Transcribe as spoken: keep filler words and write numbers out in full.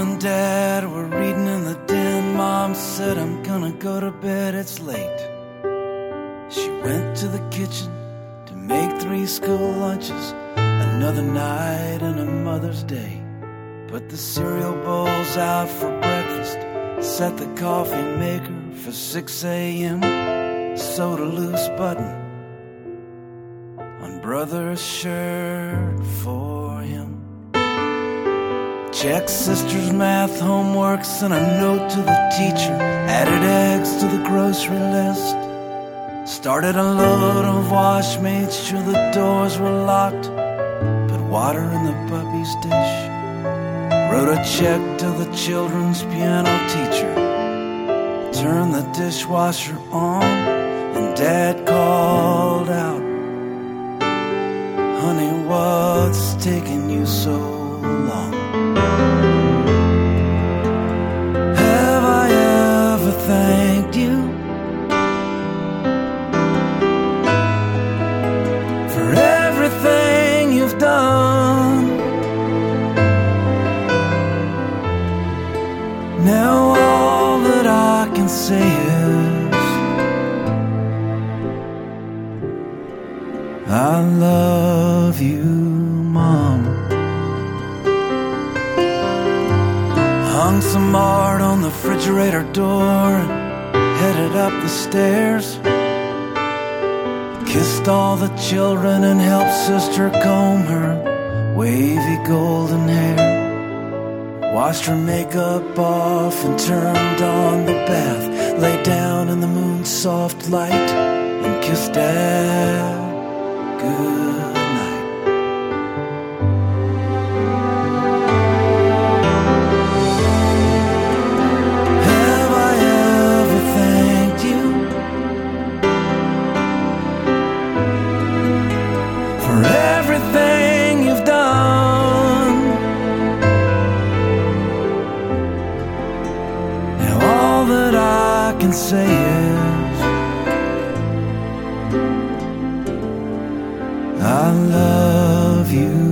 and Dad were reading in the den. Mom said, I'm gonna go to bed, it's late. She went to the kitchen to make three school lunches. Another night and a Mother's Day. Put the cereal bowls out for breakfast. Set the coffee maker for six a.m. Sewed a loose button on brother's shirt for him. Checked sister's math homeworks and a note to the teacher. Added eggs to the grocery list. Started a load of wash, made sure the doors were locked. Put water in the puppy's dish. Wrote a check to the children's piano teacher. Turned the dishwasher on and Dad called out, honey, what's taking you so long? Have I ever thanked you for everything you've done? Now all that I can say is I love you, Mom. Hung some art on the refrigerator door and headed up the stairs. Kissed all the children and helped sister comb her wavy golden hair. Washed her makeup off and turned on the bath. Lay down in the moon's soft light and kissed Dad good night. Have I ever thanked you for everything you've done? Now all that I can say is I love you.